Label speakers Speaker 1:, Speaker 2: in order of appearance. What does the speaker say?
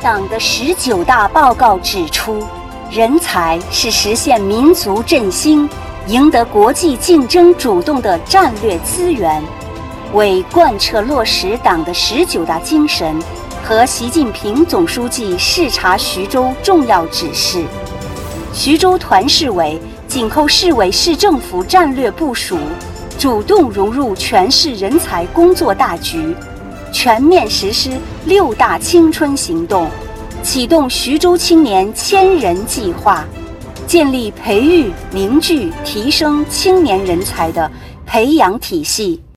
Speaker 1: 党的19大报告指出，人才是实现民族振兴、赢得国际竞争主动的战略资源，为贯彻落实党的19大精神和习近平总书记视察徐州重要指示，徐州团市委紧扣市委市政府战略部署，主动融入全市人才工作大局，全面实施6大青春行动，启动徐州青年1000人计划，建立培育、凝聚、提升青年人才的培养体系。